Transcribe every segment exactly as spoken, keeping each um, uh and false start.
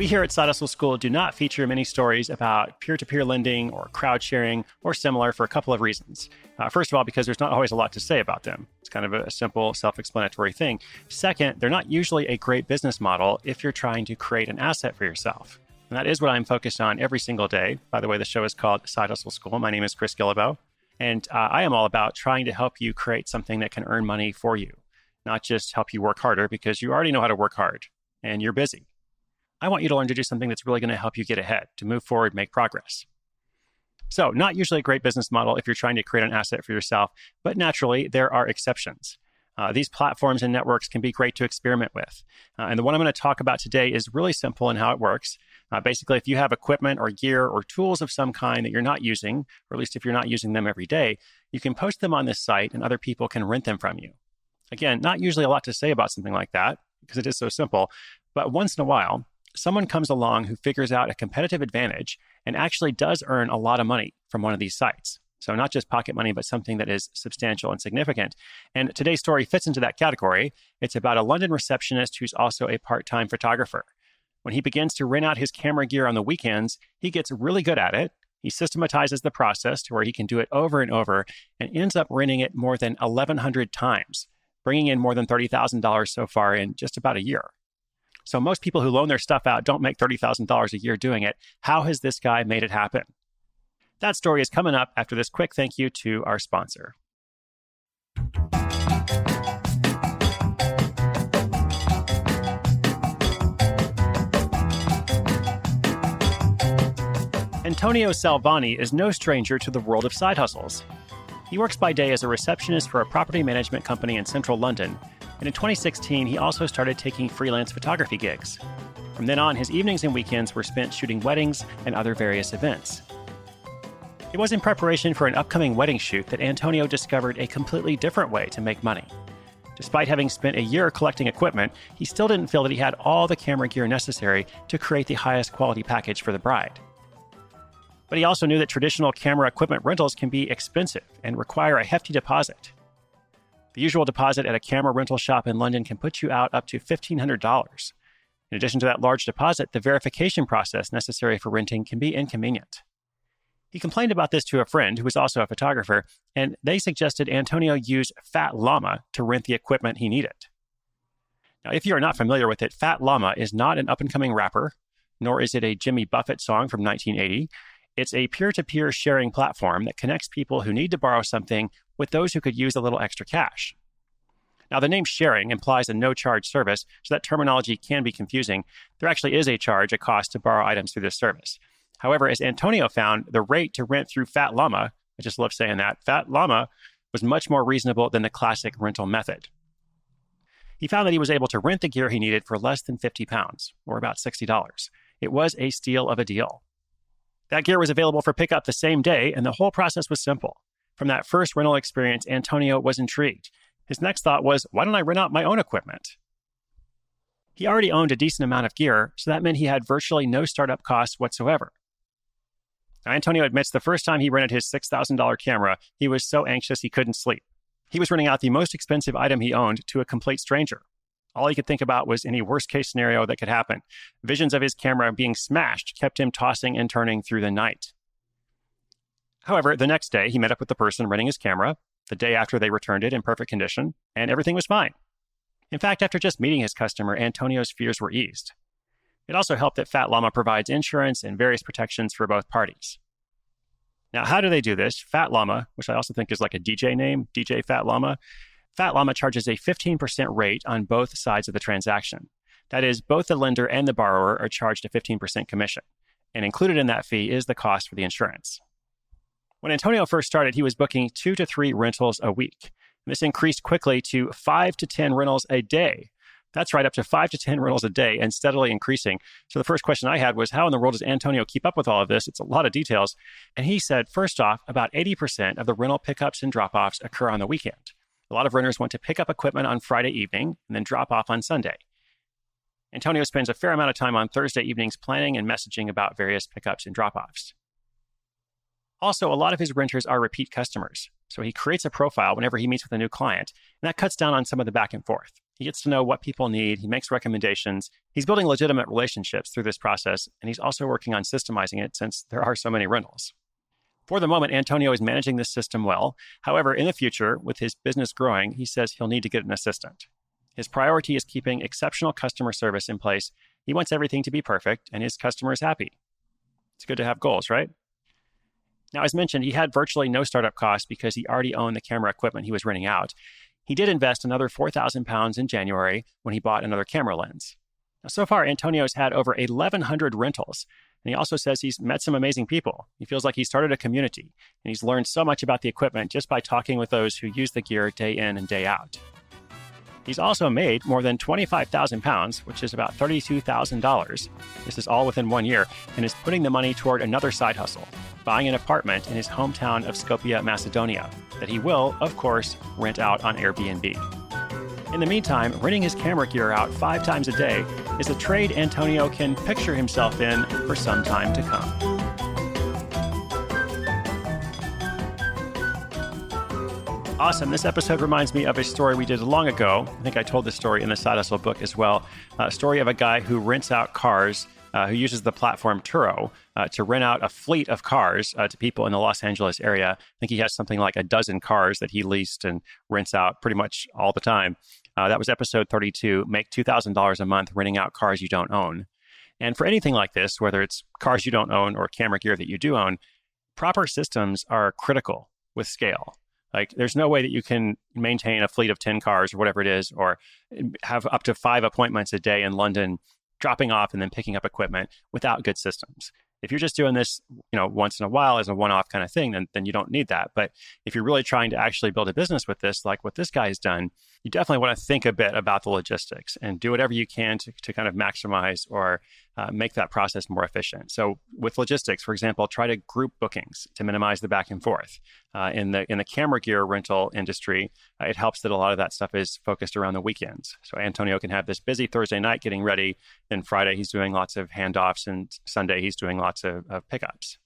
We here at Side Hustle School do not feature many stories about peer-to-peer lending or crowd sharing or similar for a couple of reasons. Uh, first of all, because there's not always a lot to say about them. It's kind of a simple, self-explanatory thing. Second, they're not usually a great business model if you're trying to create an asset for yourself. And that is what I'm focused on every single day. By the way, the show is called Side Hustle School. My name is Chris Guillebeau, and uh, I am all about trying to help you create something that can earn money for you, not just help you work harder, because you already know how to work hard and you're busy. I want you to learn to do something that's really going to help you get ahead, to move forward, make progress. So, not usually a great business model if you're trying to create an asset for yourself, but naturally, there are exceptions. Uh, these platforms and networks can be great to experiment with. Uh, and the one I'm going to talk about today is really simple in how it works. Uh, basically, if you have equipment or gear or tools of some kind that you're not using, or at least if you're not using them every day, you can post them on this site and other people can rent them from you. Again, not usually a lot to say about something like that because it is so simple, but once in a while, someone comes along who figures out a competitive advantage and actually does earn a lot of money from one of these sites. So not just pocket money, but something that is substantial and significant. And today's story fits into that category. It's about a London receptionist who's also a part-time photographer. When he begins to rent out his camera gear on the weekends, he gets really good at it. He systematizes the process to where he can do it over and over and ends up renting it more than eleven hundred times, bringing in more than thirty thousand dollars so far in just about a year. So most people who loan their stuff out don't make thirty thousand dollars a year doing it. How has this guy made it happen? That story is coming up after this quick thank you to our sponsor. Antonio Salvani is no stranger to the world of side hustles. He works by day as a receptionist for a property management company in central London, and in twenty sixteen, he also started taking freelance photography gigs. From then on, his evenings and weekends were spent shooting weddings and other various events. It was in preparation for an upcoming wedding shoot that Antonio discovered a completely different way to make money. Despite having spent a year collecting equipment, he still didn't feel that he had all the camera gear necessary to create the highest quality package for the bride. But he also knew that traditional camera equipment rentals can be expensive and require a hefty deposit. The usual deposit at a camera rental shop in London can put you out up to fifteen hundred dollars. In addition to that large deposit, the verification process necessary for renting can be inconvenient. He complained about this to a friend who was also a photographer, and they suggested Antonio use Fat Llama to rent the equipment he needed. Now, if you are not familiar with it, Fat Llama is not an up-and-coming rapper, nor is it a Jimmy Buffett song from nineteen eighty. It's a peer-to-peer sharing platform that connects people who need to borrow something with those who could use a little extra cash. Now, the name sharing implies a no-charge service, so that terminology can be confusing. There actually is a charge, a cost to borrow items through this service. However, as Antonio found, the rate to rent through Fat Llama, I just love saying that, Fat Llama was much more reasonable than the classic rental method. He found that he was able to rent the gear he needed for less than fifty pounds, or about sixty dollars. It was a steal of a deal. That gear was available for pickup the same day, and the whole process was simple. From that first rental experience, Antonio was intrigued. His next thought was, why don't I rent out my own equipment? He already owned a decent amount of gear, so that meant he had virtually no startup costs whatsoever. Now, Antonio admits the first time he rented his six thousand dollars camera, he was so anxious he couldn't sleep. He was renting out the most expensive item he owned to a complete stranger. All he could think about was any worst-case scenario that could happen. Visions of his camera being smashed kept him tossing and turning through the night. However, the next day, he met up with the person renting his camera, the day after they returned it in perfect condition, and everything was fine. In fact, after just meeting his customer, Antonio's fears were eased. It also helped that Fat Llama provides insurance and various protections for both parties. Now, how do they do this? Fat Llama, which I also think is like a D J name, D J Fat Llama, Fat Llama charges a fifteen percent rate on both sides of the transaction. That is, both the lender and the borrower are charged a fifteen percent commission, and included in that fee is the cost for the insurance. When Antonio first started, he was booking two to three rentals a week. This increased quickly to five to ten rentals a day. That's right, up to five to ten rentals a day and steadily increasing. So the first question I had was, how in the world does Antonio keep up with all of this? It's a lot of details. And he said, first off, about eighty percent of the rental pickups and drop-offs occur on the weekend. A lot of renters want to pick up equipment on Friday evening and then drop off on Sunday. Antonio spends a fair amount of time on Thursday evenings planning and messaging about various pickups and drop-offs. Also, a lot of his renters are repeat customers. So he creates a profile whenever he meets with a new client, and that cuts down on some of the back and forth. He gets to know what people need. He makes recommendations. He's building legitimate relationships through this process, and he's also working on systemizing it since there are so many rentals. For the moment, Antonio is managing this system well. However, in the future, with his business growing, he says he'll need to get an assistant. His priority is keeping exceptional customer service in place. He wants everything to be perfect, and his customers happy. It's good to have goals, right? Now, as mentioned, he had virtually no startup costs because he already owned the camera equipment he was renting out. He did invest another four thousand pounds in January when he bought another camera lens. Now, so far, Antonio's had over eleven hundred rentals, and he also says he's met some amazing people. He feels like he started a community, and he's learned so much about the equipment just by talking with those who use the gear day in and day out. He's also made more than twenty-five thousand pounds, which is about thirty-two thousand dollars. This is all within one year, and is putting the money toward another side hustle, buying an apartment in his hometown of Skopje, Macedonia, that he will, of course, rent out on Airbnb. In the meantime, renting his camera gear out five times a day is a trade Antonio can picture himself in for some time to come. Awesome. This episode reminds me of a story we did long ago. I think I told this story in the Side Hustle book as well. A story of a guy who rents out cars, uh, who uses the platform Turo uh, to rent out a fleet of cars uh, to people in the Los Angeles area. I think he has something like a dozen cars that he leased and rents out pretty much all the time. Uh, that was episode thirty-two, Make two thousand dollars a month renting out cars you don't own. And for anything like this, whether it's cars you don't own or camera gear that you do own, proper systems are critical with scale. Like, there's no way that you can maintain a fleet of ten cars or whatever it is, or have up to five appointments a day in London, dropping off and then picking up equipment without good systems. If you're just doing this, you know, once in a while as a one-off kind of thing, then, then you don't need that. But if you're really trying to actually build a business with this, like what this guy has done, you definitely want to think a bit about the logistics and do whatever you can to, to kind of maximize or uh, make that process more efficient. So with logistics, for example, try to group bookings to minimize the back and forth. Uh, in the in the camera gear rental industry, uh, it helps that a lot of that stuff is focused around the weekends. So Antonio can have this busy Thursday night getting ready. Then Friday, he's doing lots of handoffs, and Sunday, he's doing lots of, of pickups.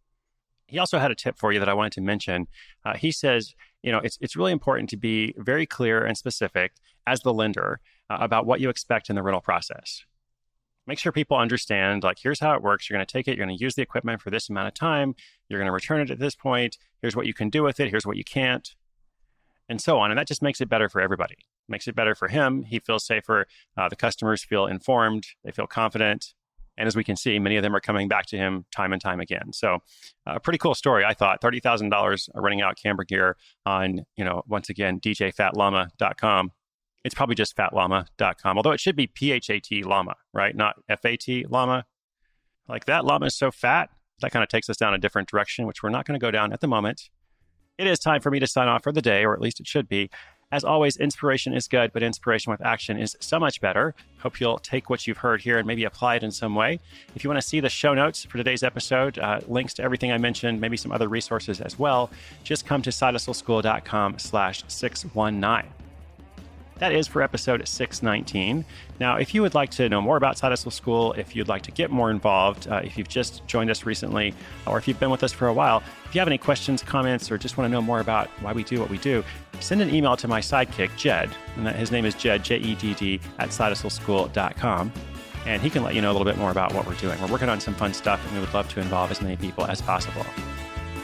He also had a tip for you that I wanted to mention. Uh, he says, you know, it's it's really important to be very clear and specific as the lender uh, about what you expect in the rental process. Make sure people understand, like, here's how it works. You're going to take it. You're going to use the equipment for this amount of time. You're going to return it at this point. Here's what you can do with it. Here's what you can't, and so on. And that just makes it better for everybody. Makes it better for him. He feels safer. Uh, the customers feel informed. They feel confident. And as we can see, many of them are coming back to him time and time again. So a uh, pretty cool story, I thought. thirty thousand dollars renting out camera gear on, you know, once again, d j fat llama dot com. It's probably just fat llama dot com, although it should be P H A T llama, right? Not F A T llama. Like, that llama is so fat, that kind of takes us down a different direction, which we're not going to go down at the moment. It is time for me to sign off for the day, or at least it should be. As always, inspiration is good, but inspiration with action is so much better. Hope you'll take what you've heard here and maybe apply it in some way. If you want to see the show notes for today's episode, uh, links to everything I mentioned, maybe some other resources as well, just come to sidehustleschool.com slash 619. That is for episode six nineteen. Now, if you would like to know more about Side Hustle School, if you'd like to get more involved, uh, if you've just joined us recently, or if you've been with us for a while, if you have any questions, comments, or just want to know more about why we do what we do, send an email to my sidekick, Jed, and that, his name is Jed, J E D D, at sidehustleschool dot com. And he can let you know a little bit more about what we're doing. We're working on some fun stuff, and we would love to involve as many people as possible.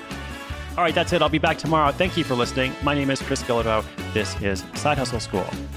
All right, that's it. I'll be back tomorrow. Thank you for listening. My name is Chris Guillebeau. This is Side Hustle School.